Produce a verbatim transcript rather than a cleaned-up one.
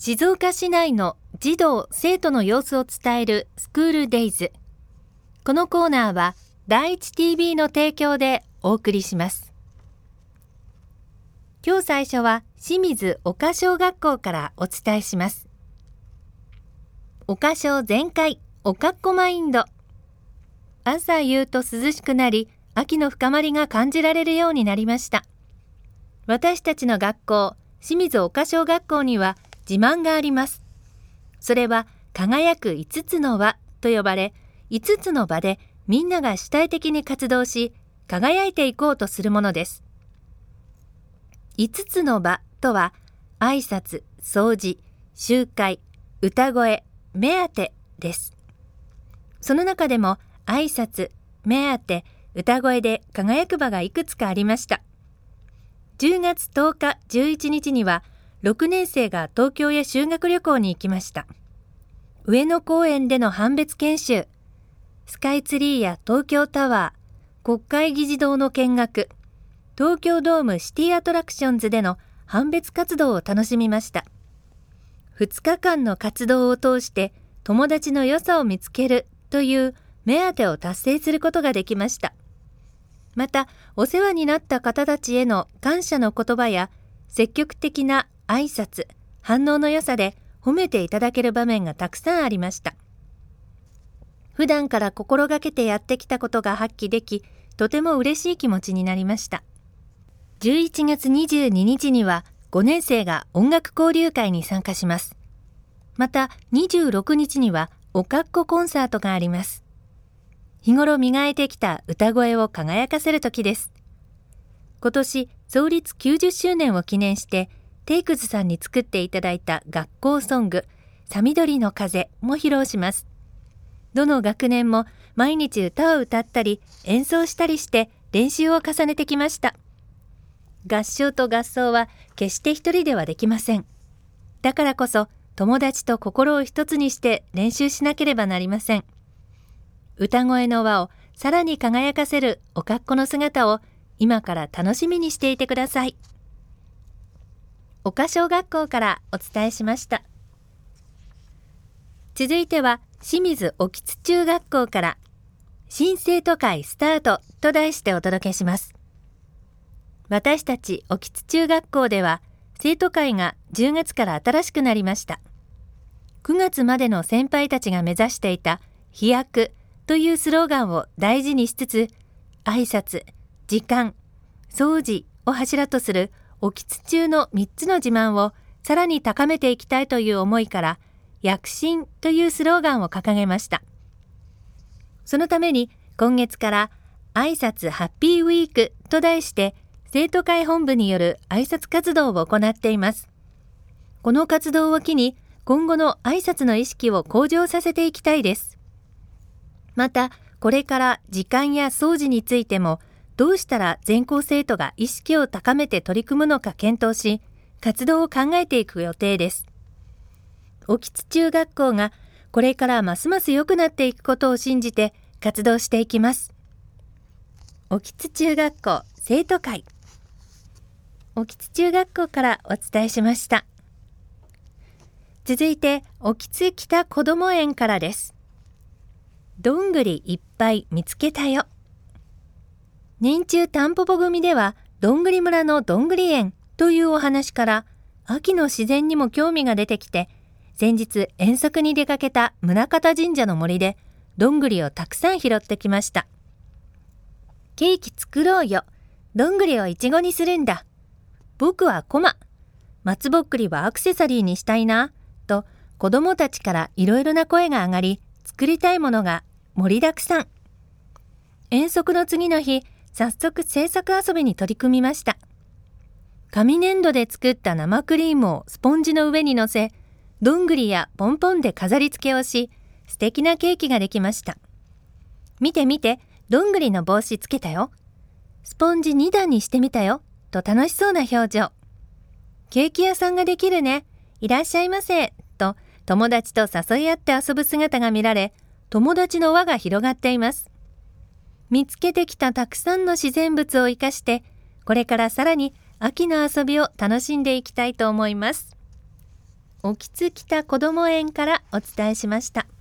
静岡市内の児童・生徒の様子を伝えるスクールデイズ。このコーナーは第一 ティービー の提供でお送りします。今日最初は清水岡小学校からお伝えします。岡小全開おかっこマインド。朝夕と涼しくなり、秋の深まりが感じられるようになりました。私たちの学校、清水岡小学校には自慢があります。それは輝くいつつの輪と呼ばれ、いつつの場でみんなが主体的に活動し、輝いていこうとするものです。いつつの場とは、挨拶、掃除、集会、歌声、目当てです。その中でも挨拶、目当て、歌声で輝く場がいくつかありました。じゅうがつとおか、じゅういちにちにはろくねんせいが東京へ修学旅行に行きました。上野公園での判別研修、スカイツリーや東京タワー、国会議事堂の見学、東京ドームシティアトラクションズでの判別活動を楽しみました。ふつかかんの活動を通して友達の良さを見つけるという目当てを達成することができました。また、お世話になった方たちへの感謝の言葉や積極的な挨拶、反応の良さで褒めていただける場面がたくさんありました。普段から心がけてやってきたことが発揮でき、とても嬉しい気持ちになりました。じゅういちがつにじゅうににちにはごねんせいが音楽交流会に参加します。またにじゅうろくにちにはおかっこコンサートがあります。日頃磨いてきた歌声を輝かせる時です。今年創立きゅうじゅっしゅうねんを記念してテイクズさんに作っていただいた学校ソングさみどりの風も披露します。どの学年も毎日歌を歌ったり演奏したりして練習を重ねてきました。合唱と合奏は決して一人ではできません。だからこそ友達と心を一つにして練習しなければなりません。歌声の輪をさらに輝かせるおかっこの姿を今から楽しみにしていてください。岡小学校からお伝えしました。続いては清水興津中学校から新生徒会スタートと題してお届けします。私たち興津中学校では生徒会がじゅうがつから新しくなりました。くがつまでの先輩たちが目指していた飛躍というスローガンを大事にしつつ、挨拶、時間、掃除を柱とする興津中のみっつの自慢をさらに高めていきたいという思いから、躍進というスローガンを掲げました。そのために今月から挨拶ハッピーウィークと題して生徒会本部による挨拶活動を行っています。この活動を機に今後の挨拶の意識を向上させていきたいです。また、これから時間や掃除についてもどうしたら全校生徒が意識を高めて取り組むのか検討し、活動を考えていく予定です。興津中学校がこれからますます良くなっていくことを信じて活動していきます。興津中学校生徒会。興津中学校からお伝えしました。続いて興津北こども園からです。どんぐりいっぱい見つけたよ。年中タンポポ組ではどんぐり村のどんぐり園というお話から秋の自然にも興味が出てきて、先日遠足に出かけた宗像神社の森でどんぐりをたくさん拾ってきました。ケーキ作ろうよ。どんぐりをいちごにするんだ。僕はコマ。松ぼっくりはアクセサリーにしたいな。と子供たちからいろいろな声が上がり、作りたいものが盛りだくさん。遠足の次の日、早速制作遊びに取り組みました。紙粘土で作った生クリームをスポンジの上に乗せ、どんぐりやポンポンで飾り付けをし、素敵なケーキができました。見て見て、どんぐりの帽子つけたよ。スポンジにだんにしてみたよ。と楽しそうな表情。ケーキ屋さんができるね。いらっしゃいませ。と友達と誘い合って遊ぶ姿が見られ、友達の輪が広がっています。見つけてきたたくさんの自然物を生かして、これからさらに秋の遊びを楽しんでいきたいと思います。 興津北こども園からお伝えしました。